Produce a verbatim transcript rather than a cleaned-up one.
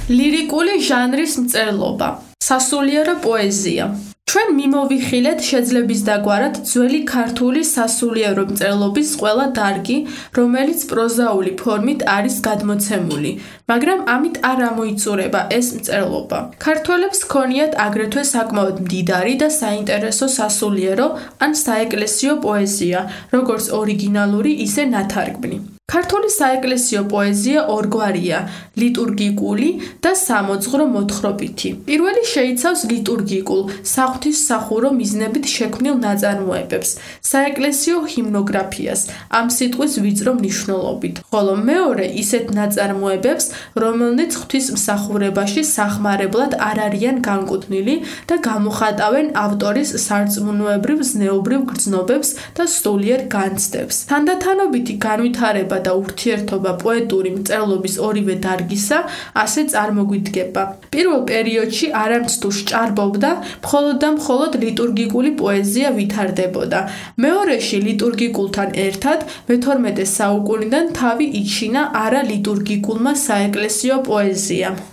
ლირიკული ჟანრის მწერლობა, სასულიერო პოეზია. ჩვენ მიმოვიხილეთ შეძლების დაგვარად ძველი ქართული სასულიერო მწერლობის ყველა დარგი, რომელიც პროზაული ფორმით არის გადმოცემული, მაგრამ ამით არ ამოიწურება ეს მწერლობა. ქართველებს ჰქონიათ აგრეთვე საკმაოდ მდიდარი და საინტერესო სასულიერო ან საეკლესიო პოეზია, როგორც ორიგინალური, ისე ნათარგმნი. ქართული საეკლესიო პოეზია ორგვარია: ლიტურგიკული და სამოძღვრო მოთხრობითი. პირველი შეიცავს ლიტურგიკულ, საღვთისმსახურო მიზნებით შექმნილ ნაწარმოებებს, საეკლესიო ჰიმნოგრაფიას, ამ სიტყვის ვიწრო მნიშვნელობით, ხოლო მეორე ისეთ ნაწარმოებებს, რომელნიც ღვთისმსახურებაში სახმარებლად არ არიან განკუთვნილი და გამოხატავენ ავტორის სარწმუნოებრივ ზნეობრივ გრძნობებს და სულიერ განცდებს. თანდათანობითი განვითარება და ურთიერთობა პოეტური მწერლობის ორივე დარგისა ასე წარმოგვიდგება. პირველ პერიოდში არამც თუ სჭარბობდა, მხოლოდ და მხოლოდ ლიტურგიკული პოეზია ვითარდებოდა. მეორეში ლიტურგიკულთან ერთად მეთორმეტე საუკუნიდან თავი იჩინა არალიტურგიკულმა საეკლესიო პოეზიამ.